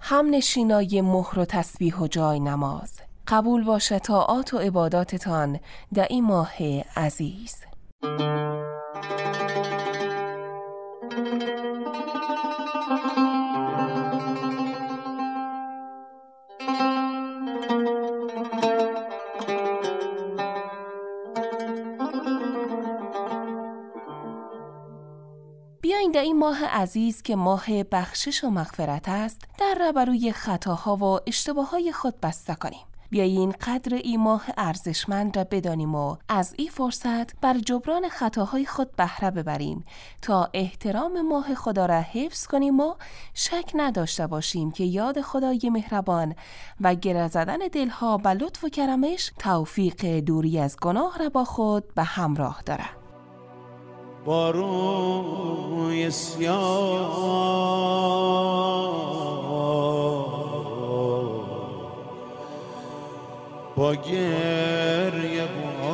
هم نشینای مهر و تسبیح و جای نماز. قبول باشه طاعات و عباداتتان در این ماه عزیز. بیاین در این ماه عزیز که ماه بخشش و مغفرت است در روبروی خطاها و اشتباههای خود بسته کنیم. بیاین قدر این ماه ارزشمند را بدانیم و از این فرصت بر جبران خطاهای خود بهره ببریم تا احترام ماه خدا را حفظ کنیم و شک نداشته باشیم که یاد خدای مهربان و گره زدن دلها به لطف و کرمش توفیق دوری از گناه را با خود به همراه دارد. با روی سیاه با گریه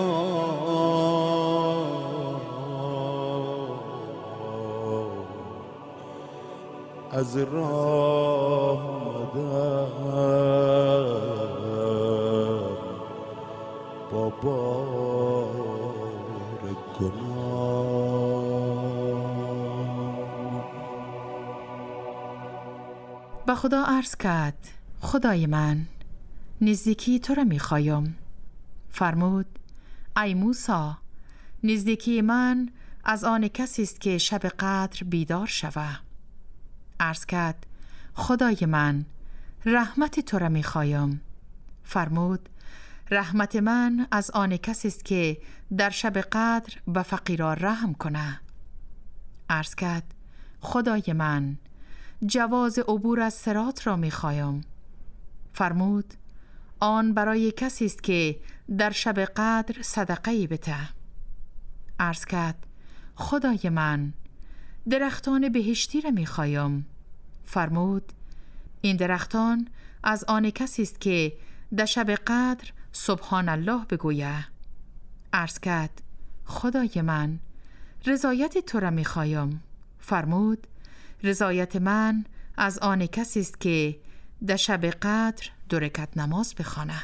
از راه آمدم با بار گناه. به خدا عرض کرد: خدای من، نزدیکی تو را می‌خوایم. فرمود: ای موسی، نزدیکی من از آن کسی است که شب قدر بیدار شود. عرض کرد: خدای من، رحمت تو را می‌خوایم. فرمود: رحمت من از آن کسی است که در شب قدر به فقیران رحم کنه. عرض کرد: خدای من، جواز عبور از صراط را می‌خوایم. فرمود: آن برای کسی است که در شب قدر صدقه‌ای بده. عرض کرد: خدای من، درختان بهشتی را می‌خوایم. فرمود: این درختان از آن کسی است که در شب قدر سبحان الله بگویه. عرض کرد: خدای من، رضایت تو را می‌خوایم. فرمود: رضایت من از آن کسی است که در شب قدر 2 رکعت نماز بخوانه.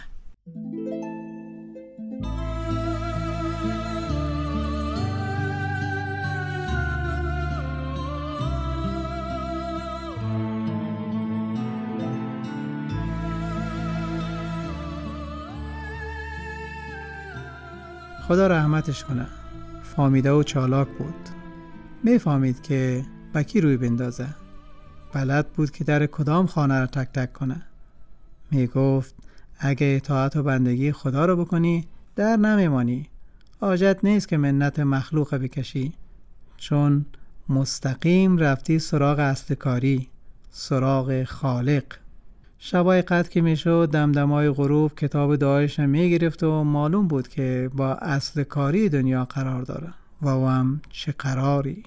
خدا رحمتش کنه. فامیده و چالاک بود. میفهمید که با کی روی بندازه. بلد بود که در کدام خانه را تک تک کنه. میگفت اگه اطاعت و بندگی خدا رو بکنی در نمیمانی. حاجت نیست که منت مخلوق بکشی، چون مستقیم رفتی سراغ اصل کاری، سراغ خالق. شبای قدر که میشد دمدمای غروب کتاب دعایش میگرفت و معلوم بود که با اصل کاری دنیا قرار داره و هم چه قراری.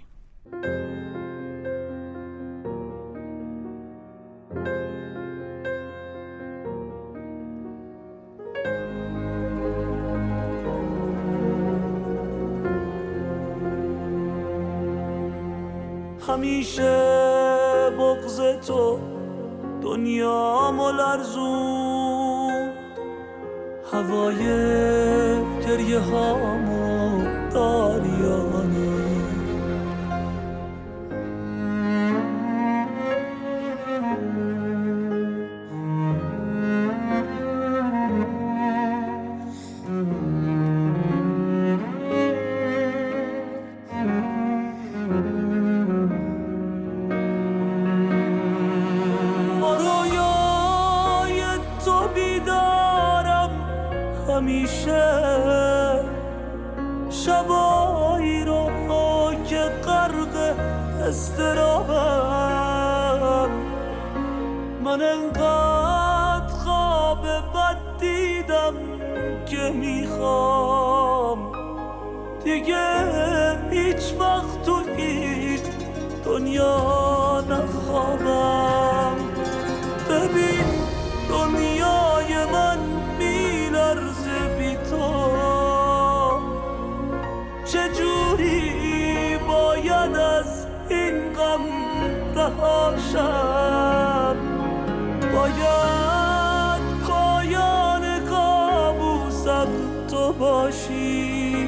همیشه بغض تو دنیا ملرزون، هوای گریه هامو داریانی. همیشه شبایی رو که غرق اضطرابم، من انقدر خواب بد دیدم که میخوام دیگه هیچ وقت تو هیچ دنیا نخوابم. ببین دنیای من میلرزه بی تو، چجوری باید از این غم رها شم؟ شاید پایان کابوسم تو باشی،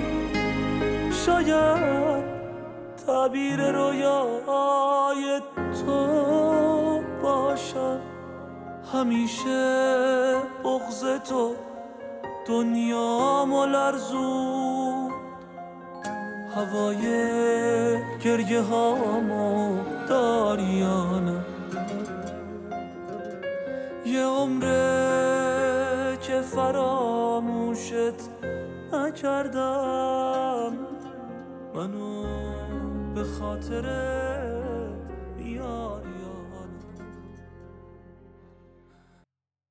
شاید تعبیر رویای تو باشم. همیشه بغض تو دنیامو لرزون، هوای گریه هامو داریانم. یه عمره که فراموشت نکردم، منو به خاطرت بیاری.